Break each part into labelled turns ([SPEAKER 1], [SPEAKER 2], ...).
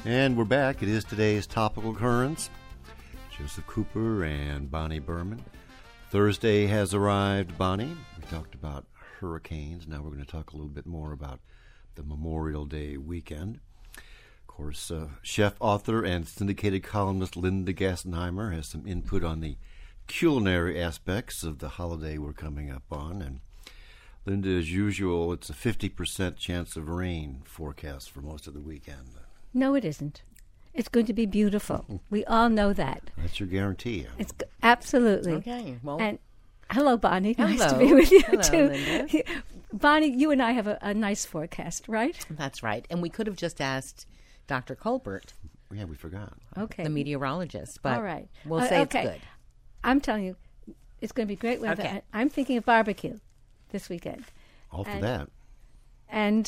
[SPEAKER 1] And we're back. It is today's Topical Currents. Joseph Cooper and Bonnie Berman. Thursday has arrived, Bonnie. We talked about hurricanes. Now we're going to talk a little bit more about the Memorial Day weekend. Of course, chef, author, and syndicated columnist Linda Gassenheimer has some input on the culinary aspects of the holiday we're coming up on. And Linda, as usual, it's a 50% chance of rain forecast for most of the weekend.
[SPEAKER 2] No, it isn't. It's going to be beautiful. We all know that.
[SPEAKER 1] That's your guarantee.
[SPEAKER 2] Absolutely.
[SPEAKER 3] Okay. Well,
[SPEAKER 2] and hello, Bonnie.
[SPEAKER 3] Hello.
[SPEAKER 2] Nice to be with you,
[SPEAKER 3] Hello,
[SPEAKER 2] too.
[SPEAKER 3] Linda.
[SPEAKER 2] Bonnie, you and I have a nice forecast, right?
[SPEAKER 3] That's right. And we could have just asked Dr. Colbert.
[SPEAKER 1] Yeah, we forgot.
[SPEAKER 2] Okay.
[SPEAKER 3] The meteorologist. But
[SPEAKER 2] all right.
[SPEAKER 3] We'll say
[SPEAKER 2] okay.
[SPEAKER 3] it's good.
[SPEAKER 2] I'm telling you, it's going to be great weather.
[SPEAKER 3] Okay.
[SPEAKER 2] I'm thinking of barbecue this weekend.
[SPEAKER 1] All for that.
[SPEAKER 2] And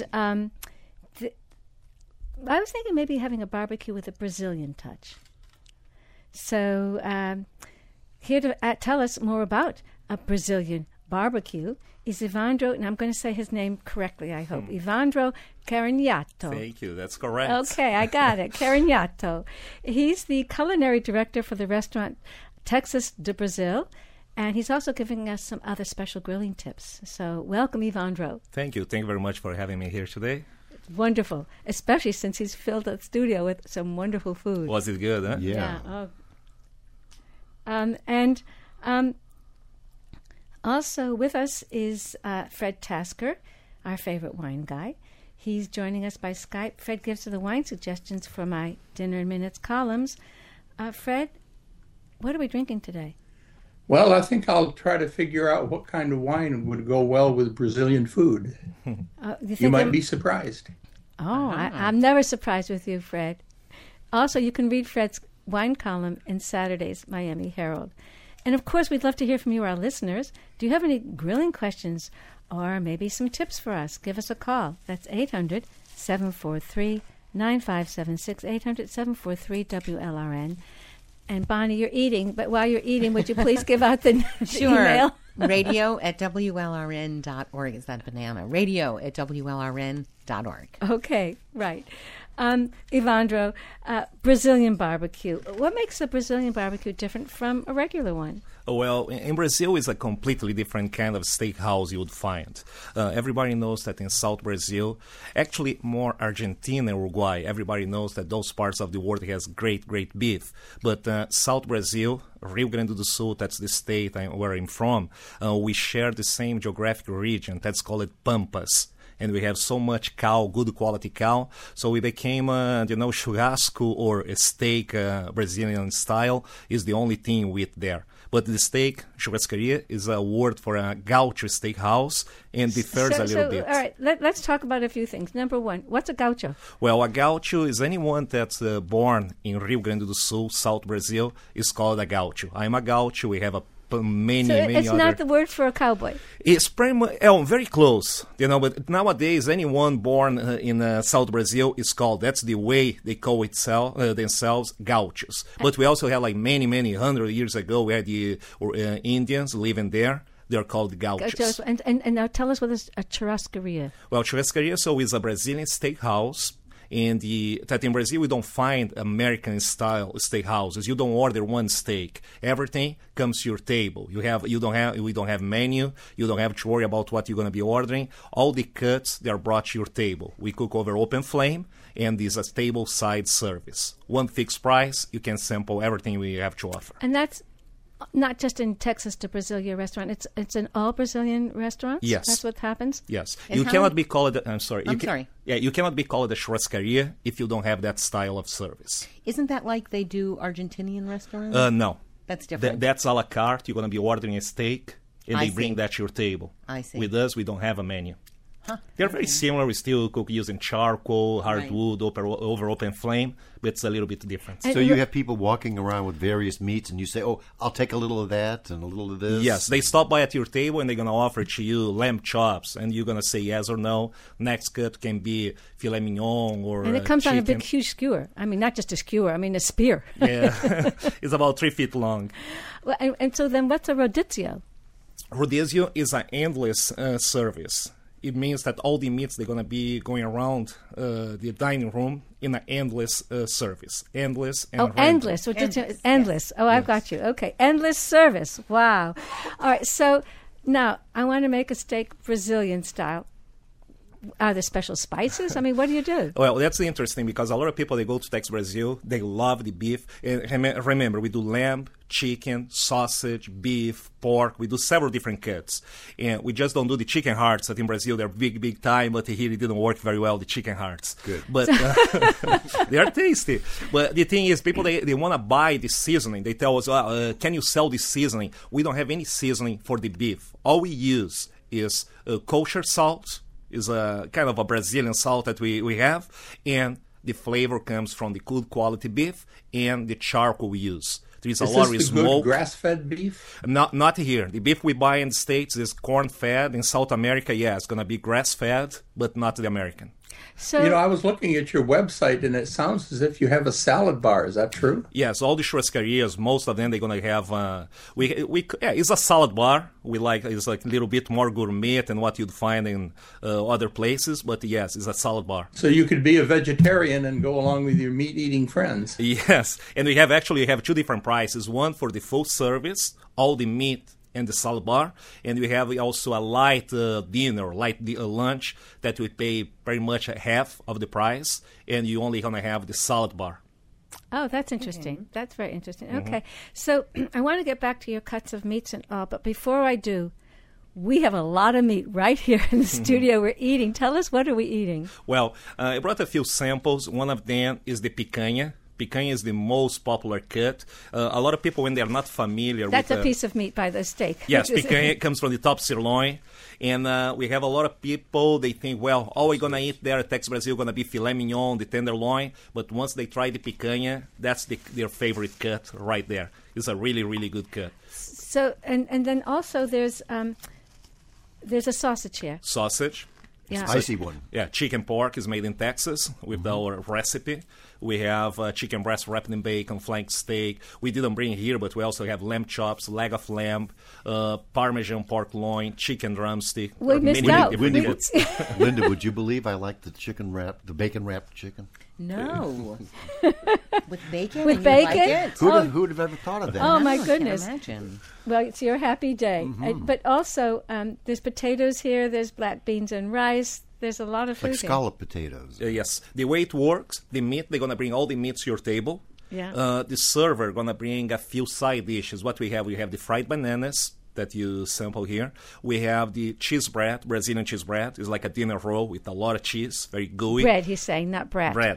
[SPEAKER 2] I was thinking maybe having a barbecue with a Brazilian touch. So here to tell us more about a Brazilian barbecue is Evandro, and I'm going to say his name correctly, I hope. Evandro Carignato.
[SPEAKER 4] Thank you. That's correct.
[SPEAKER 2] Okay, I got it. Carignato. He's the culinary director for the restaurant Texas de Brazil, and he's also giving us some other special grilling tips. So welcome, Evandro.
[SPEAKER 4] Thank you. Thank you very much for having me here today.
[SPEAKER 2] Wonderful, especially since he's filled the studio with some wonderful food.
[SPEAKER 4] Was it good, huh?
[SPEAKER 1] Yeah.
[SPEAKER 2] Also with us is Fred Tasker, our favorite wine guy. He's joining us by Skype. Fred gives us the wine suggestions for my Dinner in Minutes columns. Fred, what are we drinking today?
[SPEAKER 5] Well, I think I'll try to figure out what kind of wine would go well with Brazilian food. You might be surprised.
[SPEAKER 2] Oh, I'm never surprised with you, Fred. Also, you can read Fred's wine column in Saturday's Miami Herald. And, of course, we'd love to hear from you, our listeners. Do you have any grilling questions or maybe some tips for us? Give us a call. That's 800-743-9576, 800-743-WLRN. And, Bonnie, you're eating, but while you're eating, would you please give out the email?
[SPEAKER 3] Radio@WLRN.org. Is that banana? Radio@WLRN.org.
[SPEAKER 2] Okay, right. Evandro, Brazilian barbecue. What makes a Brazilian barbecue different from a regular one?
[SPEAKER 4] Well, in Brazil, it's a completely different kind of steakhouse you would find. Everybody knows that in South Brazil, actually more Argentina and Uruguay, everybody knows that those parts of the world has great, great beef. But South Brazil, Rio Grande do Sul, that's the state where I'm from, we share the same geographic region. That's called Pampas. And we have so much cow, good quality cow. So we became, churrasco or a steak Brazilian style is the only thing we eat there. But the steak, churrascaria, is a word for a gaucho steakhouse and differs a little bit.
[SPEAKER 2] All right, let's talk about a few things. Number one, what's a gaucho?
[SPEAKER 4] Well, a gaucho is anyone that's born in Rio Grande do Sul, South Brazil, is called a gaucho. I'm a gaucho. We have many
[SPEAKER 2] it's
[SPEAKER 4] other...
[SPEAKER 2] not the word for a cowboy.
[SPEAKER 4] It's pretty much, very close, but nowadays anyone born in South Brazil is called, that's the way they call themselves gauchos. But we also have many 100 years ago, we had the Indians living there. They're called gauchos.
[SPEAKER 2] And now tell us what is a churrascaria.
[SPEAKER 4] Well, churrascaria is a Brazilian steakhouse. And that in Brazil we don't find American-style steakhouses. You don't order one steak. Everything comes to your table. We don't have menu. You don't have to worry about what you're going to be ordering. All the cuts, they are brought to your table. We cook over open flame, and this is a table-side service. One fixed price. You can sample everything we have to offer.
[SPEAKER 2] And that's not just in Texas de Brasilia restaurant. It's in all Brazilian restaurants?
[SPEAKER 4] Yes.
[SPEAKER 2] That's what happens?
[SPEAKER 4] Yes. You cannot be called... I'm sorry.
[SPEAKER 3] Sorry.
[SPEAKER 4] Yeah, you cannot be called a churrascaria if you don't have that style of service.
[SPEAKER 3] Isn't that like they do Argentinian restaurants?
[SPEAKER 4] No.
[SPEAKER 3] That's different.
[SPEAKER 4] That's a la carte. You're going to be ordering a steak, and they bring that to your table.
[SPEAKER 3] I see.
[SPEAKER 4] With us, we don't have a menu.
[SPEAKER 3] Huh.
[SPEAKER 4] They're very similar. We still cook using charcoal, hardwood, over open flame, but it's a little bit different.
[SPEAKER 1] So you have people walking around with various meats, and you say, oh, I'll take a little of that and a little of this?
[SPEAKER 4] Yes, they stop by at your table, and they're going to offer to you lamb chops, and you're going to say yes or no. Next cut can be filet mignon or
[SPEAKER 2] And it comes
[SPEAKER 4] chicken.
[SPEAKER 2] on a big, huge skewer. I mean, not just a skewer. I mean, a spear.
[SPEAKER 4] Yeah, it's about 3 feet long.
[SPEAKER 2] Well, and so then what's a rodizio?
[SPEAKER 4] Rodizio is an endless service. it means that all the meats, they're going to be going around the dining room in an endless service. Endless and random.
[SPEAKER 2] Endless. Endless. Oh, I've got you. Okay, endless service. Wow. All right, so now I want to make a steak Brazilian style. Are there special spices? I mean, what do you do?
[SPEAKER 4] Well, that's interesting because a lot of people, they go to Tex Brazil, they love the beef. And remember, we do lamb, chicken, sausage, beef, pork. We do several different cuts. And we just don't do the chicken hearts that in Brazil, they're big, big time, but here it didn't work very well, the chicken hearts.
[SPEAKER 1] Good.
[SPEAKER 4] But they are tasty. But the thing is, people, they want to buy the seasoning. They tell us, can you sell this seasoning? We don't have any seasoning for the beef. All we use is kosher salt, is a kind of a Brazilian salt that we have, and the flavor comes from the good quality beef and the charcoal we use. There is a lot of smoke.
[SPEAKER 5] Good grass-fed beef?
[SPEAKER 4] Not here. The beef we buy in the States is corn-fed. In South America, yeah, it's going to be grass-fed, but not the American.
[SPEAKER 2] So,
[SPEAKER 5] I was looking at your website, and it sounds as if you have a salad bar. Is that true?
[SPEAKER 4] Yes, all the churrascarias, most of them, they're going to have. It's a salad bar. It's like a little bit more gourmet than what you'd find in other places. But yes, it's a salad bar.
[SPEAKER 5] So you could be a vegetarian and go along with your meat-eating friends.
[SPEAKER 4] Yes, and we have two different prices. One for the full service, all the meat and the salad bar, and we have also a light dinner, lunch that we pay very much half of the price, and you only gonna have the salad bar.
[SPEAKER 2] Oh, that's interesting. Mm-hmm. That's very interesting. Okay, so I want to get back to your cuts of meats and all, but before I do, we have a lot of meat right here in the studio. We're eating. Tell us, what are we eating?
[SPEAKER 4] Well, I brought a few samples. One of them is the picanha. Picanha is the most popular cut. A lot of people, when they're not familiar
[SPEAKER 2] That's
[SPEAKER 4] with...
[SPEAKER 2] a piece of meat by the steak.
[SPEAKER 4] Yes, picanha comes from the top sirloin. And we have a lot of people, they think, well, all we're going to eat there at Tex Brazil going to be filet mignon, the tenderloin. But once they try the picanha, that's their favorite cut right there. It's a really, really good cut.
[SPEAKER 2] So, and then also there's a sausage here.
[SPEAKER 4] Sausage.
[SPEAKER 2] Yeah.
[SPEAKER 1] Spicy one.
[SPEAKER 4] Yeah, chicken pork is made in Texas with our recipe. We have chicken breast wrapped in bacon, flank steak. We didn't bring here, but we also have lamb chops, leg of lamb, Parmesan pork loin, chicken drumstick.
[SPEAKER 2] We missed out.
[SPEAKER 1] Linda, would you believe I like the bacon wrapped chicken?
[SPEAKER 3] No. With bacon?
[SPEAKER 2] With bacon?
[SPEAKER 3] Like it?
[SPEAKER 1] Who would have ever thought of that?
[SPEAKER 2] Oh, my goodness.
[SPEAKER 3] I can't imagine.
[SPEAKER 2] Well, it's your happy day. But also, there's potatoes here, there's black beans and rice. There's a lot of food
[SPEAKER 1] like scallop potatoes.
[SPEAKER 4] Yes. The way it works, the meat, they're going to bring all the meat to your table.
[SPEAKER 2] Yeah.
[SPEAKER 4] The server going to bring a few side dishes. What we have the fried bananas that you sample here. We have the cheese bread, Brazilian cheese bread. It's like a dinner roll with a lot of cheese, very gooey.
[SPEAKER 2] Bread, he's saying, not bread.
[SPEAKER 4] Bread.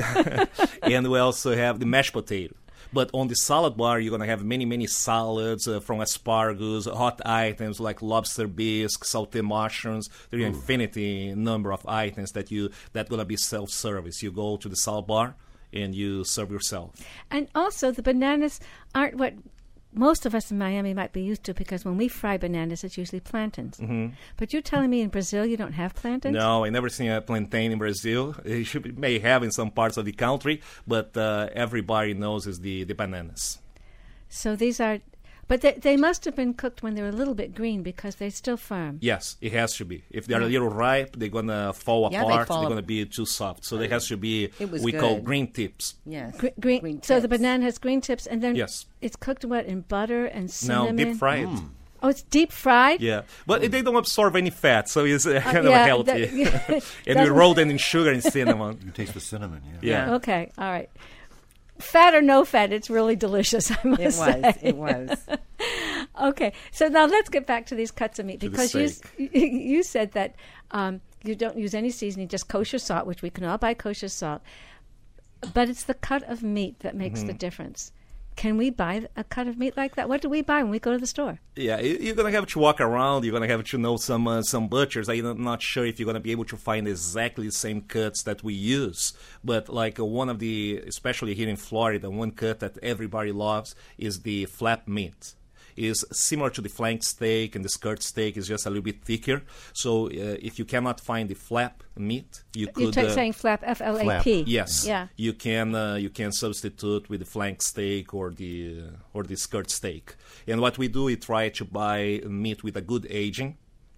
[SPEAKER 4] And we also have the mashed potato. But on the salad bar, you're going to have many, many salads from asparagus, hot items like lobster bisque, sauté mushrooms. There are an infinity number of items that going to be self-service. You go to the salad bar and you serve yourself.
[SPEAKER 2] And also, the bananas aren't what most of us in Miami might be used to, because when we fry bananas, it's usually plantains. Mm-hmm. But you're telling me in Brazil you don't have plantains?
[SPEAKER 4] No, I never seen a plantain in Brazil. It may have in some parts of the country, but everybody knows is the bananas.
[SPEAKER 2] So these are... But they must have been cooked when they were a little bit green, because they're still firm.
[SPEAKER 4] Yes, it has to be. If they're a little ripe, they're going to fall apart. They're going to be too soft. So there has to be, call green tips.
[SPEAKER 3] Yes.
[SPEAKER 2] Green so tips. The banana has green tips, and then it's cooked, in butter and cinnamon?
[SPEAKER 4] No, deep fried.
[SPEAKER 2] Oh, it's deep fried?
[SPEAKER 4] Yeah. But they don't absorb any fat, so it's kind of healthy. And we roll them in sugar and cinnamon.
[SPEAKER 1] You taste the cinnamon,
[SPEAKER 4] yeah.
[SPEAKER 2] Okay, all right. Fat or no fat, it's really delicious, I must say.
[SPEAKER 3] It was.
[SPEAKER 2] Okay, so now let's get back to these cuts of meat, because you said that you don't use any seasoning, just kosher salt, which we can all buy kosher salt. But it's the cut of meat that makes the difference. Can we buy a cut of meat like that? What do we buy when we go to the store?
[SPEAKER 4] Yeah, you're going to have to walk around. You're going to have to know some butchers. I'm not sure if you're going to be able to find exactly the same cuts that we use. But like one of the, especially here in Florida, one cut that everybody loves is the flap meat. Is similar to the flank steak, and the skirt steak is just a little bit thicker. So if you cannot find the flap meat, you could...
[SPEAKER 2] You're saying flap, F-L-A-P.
[SPEAKER 4] Yes.
[SPEAKER 2] Yeah.
[SPEAKER 4] You can substitute with the flank steak or the skirt steak. And what we do, we try to buy meat with a good aging.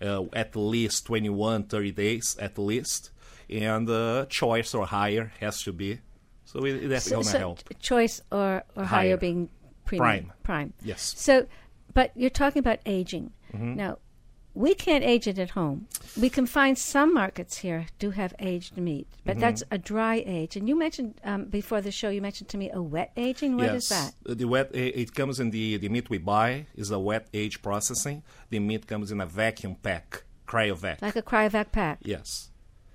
[SPEAKER 4] at least 21, 30 days at least. And choice or higher has to be. So that's going to help.
[SPEAKER 2] Choice or higher being premium. Prime.
[SPEAKER 4] Yes.
[SPEAKER 2] So, but you're talking about aging. Mm-hmm. Now, we can't age it at home. We can find some markets here do have aged meat, but that's a dry age. And you mentioned before the show, you mentioned to me a wet aging. What is that?
[SPEAKER 4] The wet it comes in the meat we buy is a wet age processing. The meat comes in a vacuum pack, cryovac.
[SPEAKER 2] Like a cryovac pack.
[SPEAKER 4] Yes.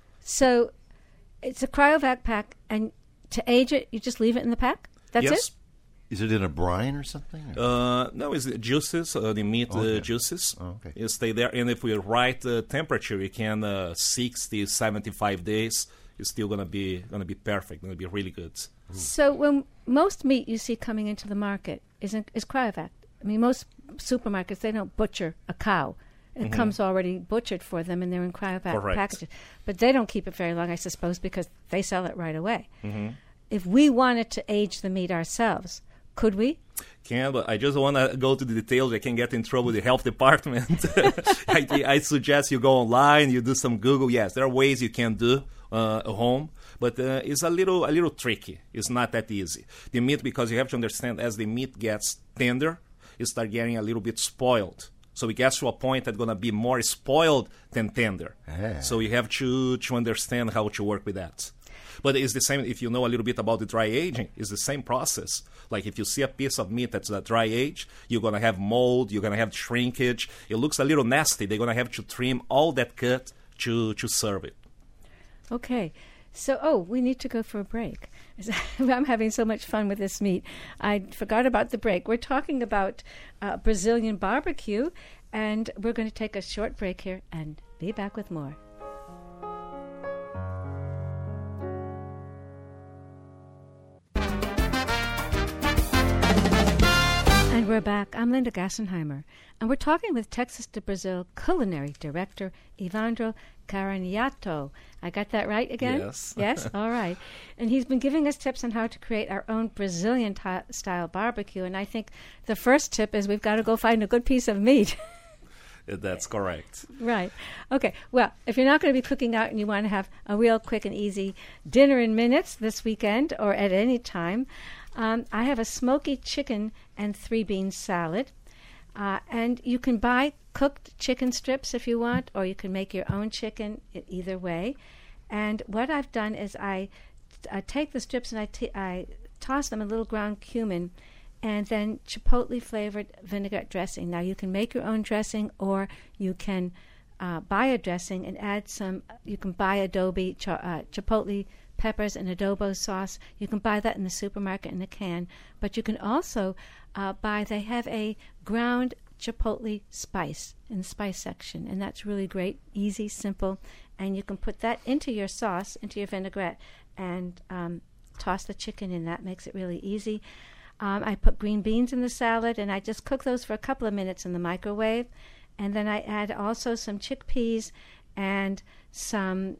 [SPEAKER 2] So it's a cryovac pack, and to age it, you just leave it in the pack? That's it?
[SPEAKER 1] Is it in a brine or something?
[SPEAKER 4] No, it's juices, the meat juices.
[SPEAKER 1] Oh, okay.
[SPEAKER 4] You stay there, and if we right temperature, you can 60, 75 days. It's still gonna be perfect. Gonna be really good.
[SPEAKER 2] Ooh. So when most meat you see coming into the market is cryovac. I mean, most supermarkets, they don't butcher a cow. It comes already butchered for them, and they're in cryovac packages. But they don't keep it very long, I suppose, because they sell it right away. Mm-hmm. If we wanted to age the meat ourselves, could we?
[SPEAKER 4] Can, but I just want to go to the details. I can get in trouble with the health department. I suggest you go online, you do some Google. Yes, there are ways you can do at home, but it's a little tricky. It's not that easy. The meat, because you have to understand, as the meat gets tender, it starts getting a little bit spoiled. So it gets to a point that's going to be more spoiled than tender. Ah. So you have to understand how to work with that. But it's the same if you know a little bit about the dry aging. It's the same process. Like if you see a piece of meat that's a dry age, you're going to have mold, you're going to have shrinkage. It looks a little nasty. They're going to have to trim all that cut to serve it.
[SPEAKER 2] Okay. So, we need to go for a break. I'm having so much fun with this meat. I forgot about the break. We're talking about Brazilian barbecue, and we're going to take a short break here and be back with more. And we're back. I'm Linda Gassenheimer, and we're talking with Texas de Brazil culinary director Evandro Caraniato. I got that right again?
[SPEAKER 4] Yes.
[SPEAKER 2] Yes? All right. And he's been giving us tips on how to create our own Brazilian-style barbecue, and I think the first tip is we've got to go find a good piece of meat.
[SPEAKER 4] That's correct.
[SPEAKER 2] Right. Okay. Well, if you're not going to be cooking out and you want to have a real quick and easy dinner in minutes this weekend or at any time, I have a smoky chicken and 3-bean salad. And you can buy cooked chicken strips if you want, or you can make your own chicken, either way. And what I've done is I take the strips and I toss them in a little ground cumin and then chipotle-flavored vinaigrette dressing. Now, you can make your own dressing, or you can buy a dressing and add some. You can buy adobe chipotle peppers and adobo sauce. You can buy that in the supermarket in a can. But you can also they have a ground chipotle spice in the spice section, and that's really great, easy, simple. And you can put that into your sauce, into your vinaigrette, and toss the chicken in. That makes it really easy. I put green beans in the salad, and I just cook those for a couple of minutes in the microwave. And then I add also some chickpeas and some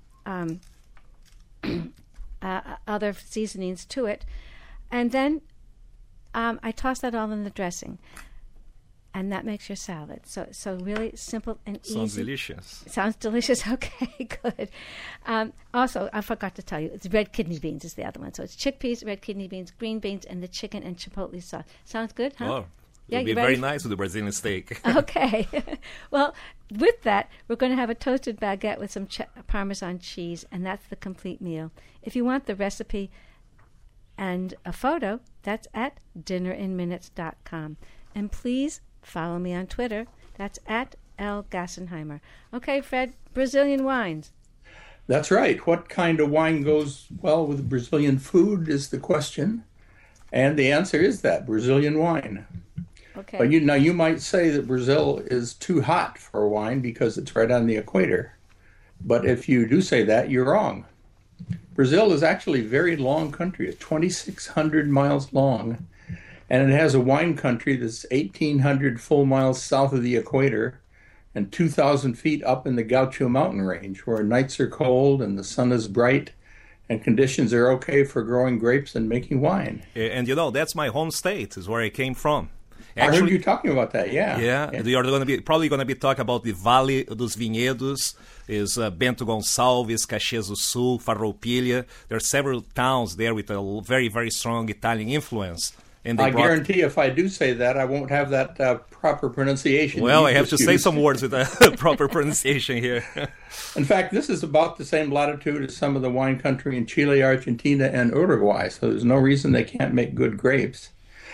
[SPEAKER 2] other seasonings to it. And then I toss that all in the dressing. And that makes your salad. So really simple and easy.
[SPEAKER 4] Sounds delicious.
[SPEAKER 2] Sounds delicious. Okay, good. Also, I forgot to tell you, it's red kidney beans is the other one. So it's chickpeas, red kidney beans, green beans, and the chicken and chipotle sauce. Sounds good, huh?
[SPEAKER 4] Oh, it'll be very nice with the Brazilian steak.
[SPEAKER 2] Okay. Well, with that, we're going to have a toasted baguette with some Parmesan cheese, and that's the complete meal. If you want the recipe and a photo, that's at dinnerinminutes.com. And please follow me on Twitter. That's at L. Gassenheimer. Okay, Fred, Brazilian wines.
[SPEAKER 5] That's right. What kind of wine goes well with Brazilian food is the question. And the answer is that, Brazilian wine.
[SPEAKER 2] Okay.
[SPEAKER 5] But you might say that Brazil is too hot for wine because it's right on the equator. But if you do say that, you're wrong. Brazil is actually a very long country. It's 2,600 miles long. And it has a wine country that's 1,800 full miles south of the equator and 2,000 feet up in the Gaucho mountain range, where nights are cold and the sun is bright and conditions are okay for growing grapes and making wine.
[SPEAKER 4] And that's my home state, is where I came from.
[SPEAKER 5] I heard you talking about that. Yeah.
[SPEAKER 4] Yeah. You are probably going to be talking about the Vale dos Vinhedos. Is Bento Gonçalves, Caxias do Sul, Farroupilha. There are several towns there with a very, very strong Italian influence. And
[SPEAKER 5] I guarantee if I do say that, I won't have that proper pronunciation.
[SPEAKER 4] Well, I have to say some words with a proper pronunciation here.
[SPEAKER 5] In fact, this is about the same latitude as some of the wine country in Chile, Argentina, and Uruguay, so there's no reason they can't make good grapes.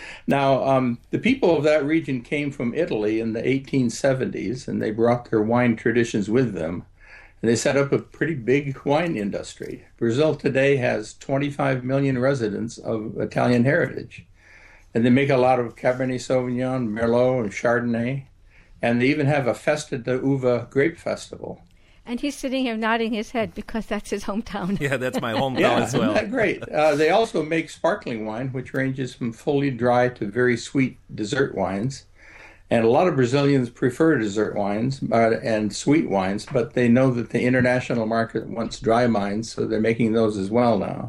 [SPEAKER 5] Now, the people of that region came from Italy in the 1870s, and they brought their wine traditions with them. And they set up a pretty big wine industry. Brazil today has 25 million residents of Italian heritage. And they make a lot of Cabernet Sauvignon, Merlot, and Chardonnay. And they even have a Festa de Uva grape festival.
[SPEAKER 2] And he's sitting here nodding his head because that's his hometown.
[SPEAKER 4] Yeah, that's my hometown as well.
[SPEAKER 5] Isn't that great? They also make sparkling wine, which ranges from fully dry to very sweet dessert wines. And a lot of Brazilians prefer dessert wines and sweet wines, but they know that the international market wants dry wines, so they're making those as well now.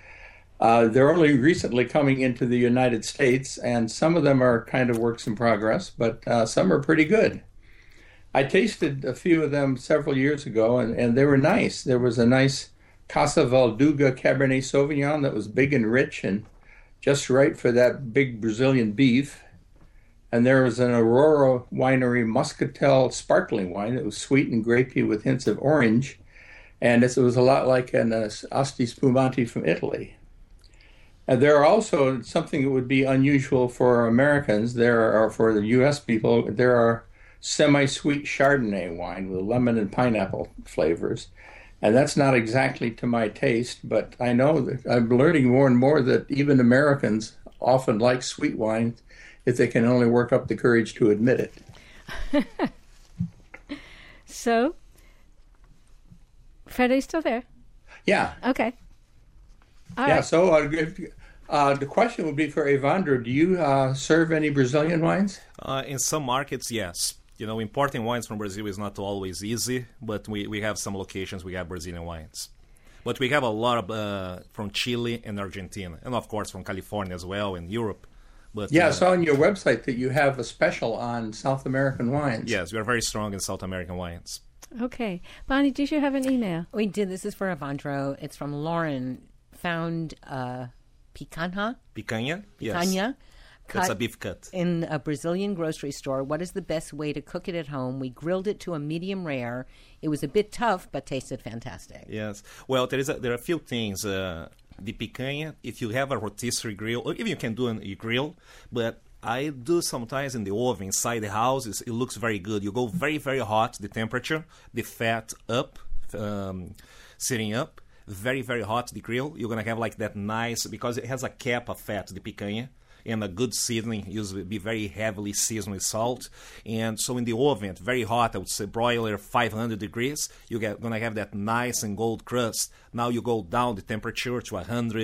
[SPEAKER 5] They're only recently coming into the United States, and some of them are kind of works in progress, but some are pretty good. I tasted a few of them several years ago, and they were nice. There was a nice Casa Valduga Cabernet Sauvignon that was big and rich and just right for that big Brazilian beef. And there was an Aurora Winery Muscatel sparkling wine that was sweet and grapey with hints of orange. And it was a lot like an Asti Spumante from Italy. And there are also something that would be unusual for Americans, or for the U.S. people, there are semi-sweet Chardonnay wine with lemon and pineapple flavors. And that's not exactly to my taste, but I know that I'm learning more and more that even Americans often like sweet wines if they can only work up the courage to admit it.
[SPEAKER 2] So, Fred, are you still there?
[SPEAKER 5] Yeah.
[SPEAKER 2] Okay. All
[SPEAKER 5] yeah,
[SPEAKER 2] right.
[SPEAKER 5] so the question would be for Evandro, do you serve any Brazilian wines?
[SPEAKER 4] In some markets, yes. You know, importing wines from Brazil is not always easy, but we have some locations we have Brazilian wines. But we have a lot of from Chile and Argentina, and of course from California as well, and Europe. But,
[SPEAKER 5] yeah, I saw on your website that you have a special on South American wines.
[SPEAKER 4] Yes, we are very strong in South American wines.
[SPEAKER 2] Okay. Bonnie, did you have an email?
[SPEAKER 3] We did. This is for Evandro. It's from Lauren. Found picanha.
[SPEAKER 4] Picanha? Yes.
[SPEAKER 3] Picanha.
[SPEAKER 4] That's a beef cut.
[SPEAKER 3] In a Brazilian grocery store. What is the best way to cook it at home? We grilled it to a medium rare. It was a bit tough, but tasted fantastic.
[SPEAKER 4] Yes. Well, there are a few things. The picanha, if you have a rotisserie grill, or even you can do a grill, but I do sometimes in the oven inside the house. It looks very good. You go very, very hot, the temperature, the fat up, sitting up, very, very hot, the grill. You're going to have like that nice, because it has a cap of fat, the picanha, and a good seasoning, usually be very heavily seasoned with salt. And so in the oven, very hot, I would say broiler 500 degrees, you're going to have that nice and gold crust. Now you go down the temperature to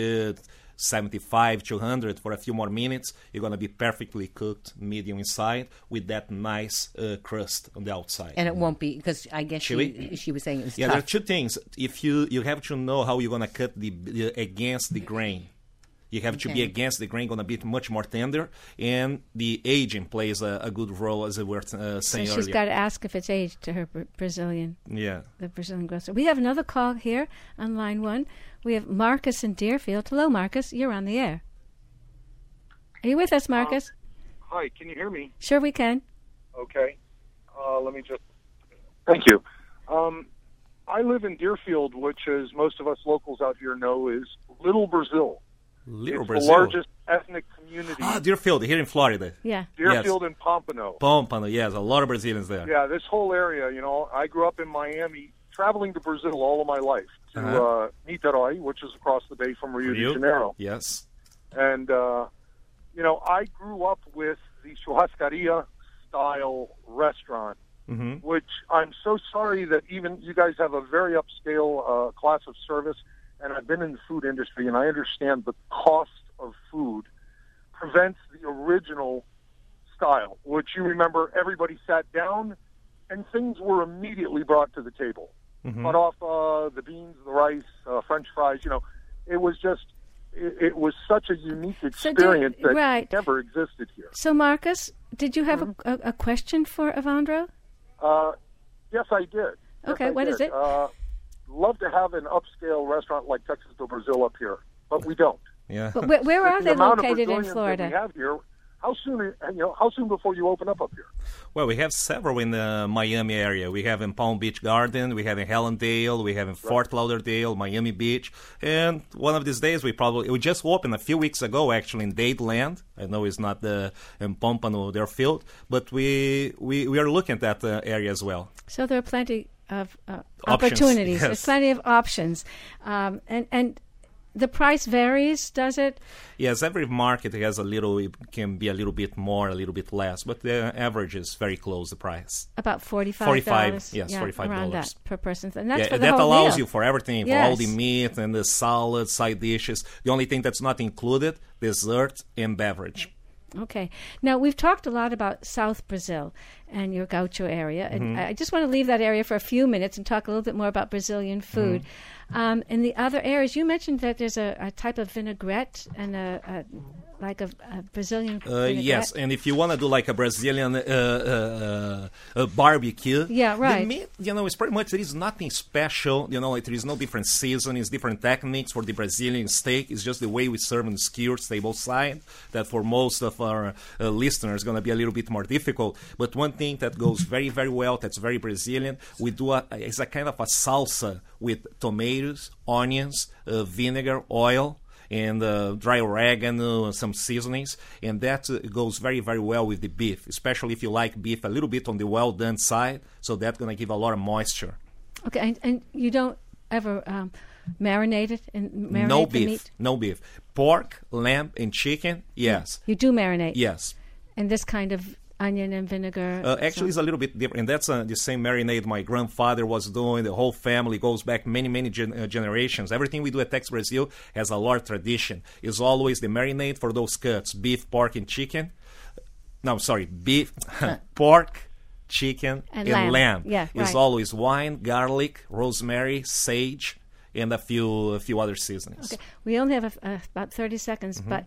[SPEAKER 4] 175, 200 for a few more minutes. You're going to be perfectly cooked, medium inside, with that nice crust on the outside.
[SPEAKER 3] And it won't be, because I guess she was saying it was tough.
[SPEAKER 4] There are two things. If you have to know how you're going to cut the against the grain. You have to be against the grain, going to be much more tender, and the aging plays a good role, as we were saying earlier.
[SPEAKER 2] So she's got to ask if it's aged to her Brazilian.
[SPEAKER 4] Yeah.
[SPEAKER 2] The Brazilian grocer. We have another call here on line 1. We have Marcus in Deerfield. Hello, Marcus. You're on the air. Are you with us, Marcus?
[SPEAKER 6] Hi, can you hear me?
[SPEAKER 2] Sure we can.
[SPEAKER 6] Okay. Let me just... Thank you. I live in Deerfield, which, as most of us locals out here know, is Little Brazil.
[SPEAKER 4] Brazil.
[SPEAKER 6] The largest ethnic community.
[SPEAKER 4] Deerfield, here in Florida.
[SPEAKER 2] Yeah.
[SPEAKER 6] Deerfield and Pompano.
[SPEAKER 4] Pompano, yes, a lot of Brazilians there.
[SPEAKER 6] Yeah, this whole area, I grew up in Miami, traveling to Brazil all of my life, to Niterói, which is across the bay from Rio de Janeiro.
[SPEAKER 4] Yes.
[SPEAKER 6] And, I grew up with the churrascaria-style restaurant, which I'm so sorry that even you guys have a very upscale class of service. And I've been in the food industry, and I understand the cost of food prevents the original style, which you remember everybody sat down, and things were immediately brought to the table. Cut off the beans, the rice, French fries. It was just, it was such a unique experience that never existed here.
[SPEAKER 2] So, Marcus, did you have a question for Evandro?
[SPEAKER 6] Yes, I did.
[SPEAKER 2] Okay, what is it?
[SPEAKER 6] Love to have an upscale restaurant like Texas do Brazil up here, but we don't.
[SPEAKER 4] Yeah.
[SPEAKER 2] But where are they
[SPEAKER 6] amount of
[SPEAKER 2] located in
[SPEAKER 6] Brazilians
[SPEAKER 2] Florida?
[SPEAKER 6] that we have here, how soon before you open up here?
[SPEAKER 4] Well, we have several in the Miami area. We have in Palm Beach Garden, we have in Hallandale, we have in Fort Lauderdale, Miami Beach, and one of these days we just opened a few weeks ago actually in Dadeland. I know it's not in Pompano, their field, but we are looking at that area as well.
[SPEAKER 2] So there are plenty of
[SPEAKER 4] Options,
[SPEAKER 2] opportunities.
[SPEAKER 4] yes.
[SPEAKER 2] There's plenty of options, and the price varies, does it?
[SPEAKER 4] Yes, every market has it can be a little bit more, a little bit less, but the average is very close, the price.
[SPEAKER 2] About $45.
[SPEAKER 4] $45, yes,
[SPEAKER 2] yeah,
[SPEAKER 4] $45.
[SPEAKER 2] around that per person. And that's
[SPEAKER 4] Yeah,
[SPEAKER 2] for the
[SPEAKER 4] that
[SPEAKER 2] whole
[SPEAKER 4] allows
[SPEAKER 2] meal.
[SPEAKER 4] you for everything, for all the meat and the salad, side dishes. The only thing that's not included, dessert and beverage.
[SPEAKER 2] Okay. Now, we've talked a lot about South Brazil and your Gaucho area, and I just want to leave that area for a few minutes and talk a little bit more about Brazilian food. In the other areas, you mentioned that there's a type of vinaigrette and a Brazilian vinaigrette.
[SPEAKER 4] Yes, and if you want to do like a Brazilian barbecue,
[SPEAKER 2] Yeah, right.
[SPEAKER 4] the meat, it's pretty much, there is nothing special, like there is no different seasonings, different techniques for the Brazilian steak. It's just the way we serve on the skewered table side that for most of our listeners is going to be a little bit more difficult. But one thing that goes very, very well, that's very Brazilian, we do it's a kind of a salsa with tomatoes, onions, vinegar, oil, and dry oregano, some seasonings, and that goes very, very well with the beef, especially if you like beef a little bit on the well-done side, so that's going to give a lot of moisture.
[SPEAKER 2] Okay, and you don't ever marinate it and marinate
[SPEAKER 4] No
[SPEAKER 2] the
[SPEAKER 4] beef,
[SPEAKER 2] meat?
[SPEAKER 4] no beef. Pork, lamb, and chicken, yes.
[SPEAKER 2] You do marinate?
[SPEAKER 4] Yes.
[SPEAKER 2] And this kind of onion and vinegar?
[SPEAKER 4] Actually, it's a little bit different. And that's the same marinade my grandfather was doing. The whole family goes back many, many generations. Everything we do at Tex Brazil has a lot of tradition. It's always the marinade for those cuts, beef, pork, and chicken. No, sorry, beef, pork, chicken, and lamb.
[SPEAKER 2] Yeah,
[SPEAKER 4] It's
[SPEAKER 2] right.
[SPEAKER 4] always wine, garlic, rosemary, sage, and a few other seasonings.
[SPEAKER 2] Okay. We only have about 30 seconds, but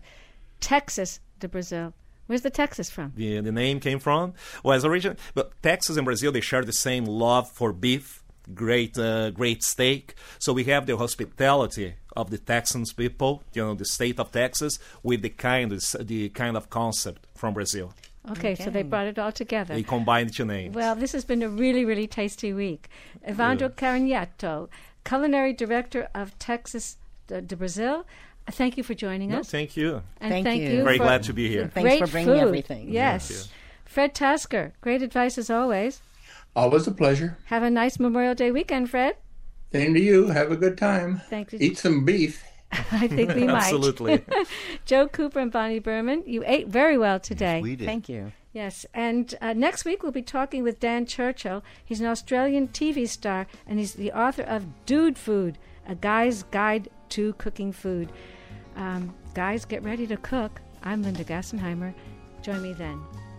[SPEAKER 2] Texas de Brazil. Where's the Texas from?
[SPEAKER 4] The name came from was originally, but Texas and Brazil, they share the same love for beef, great steak. So we have the hospitality of the Texans people, the state of Texas, with the kind of concept from Brazil.
[SPEAKER 2] Okay, so they brought it all together.
[SPEAKER 4] They combined two names.
[SPEAKER 2] Well, this has been a really, really tasty week. Evandro Carinhato, Culinary Director of Texas de Brazil. Thank you for joining us.
[SPEAKER 4] Thank you.
[SPEAKER 2] And
[SPEAKER 3] Thank you.
[SPEAKER 4] Very
[SPEAKER 2] for
[SPEAKER 4] glad to be here.
[SPEAKER 3] Thanks
[SPEAKER 2] great
[SPEAKER 3] for bringing
[SPEAKER 2] food.
[SPEAKER 3] everything.
[SPEAKER 2] Yes.
[SPEAKER 4] Thank you.
[SPEAKER 2] Fred Tasker, great advice as always.
[SPEAKER 5] Always a pleasure.
[SPEAKER 2] Have a nice Memorial Day weekend, Fred.
[SPEAKER 5] Same to you. Have a good time.
[SPEAKER 2] Thank you.
[SPEAKER 5] Eat some beef.
[SPEAKER 2] I think we might.
[SPEAKER 4] Absolutely.
[SPEAKER 2] Joe Cooper and Bonnie Berman, you ate very well today.
[SPEAKER 1] Yes, we did.
[SPEAKER 3] Thank you.
[SPEAKER 2] Yes, and next week we'll be talking with Dan Churchill. He's an Australian TV star, and he's the author of Dude Food, A Guy's Guide to Cooking Food. Guys, get ready to cook. I'm Linda Gassenheimer. Join me then.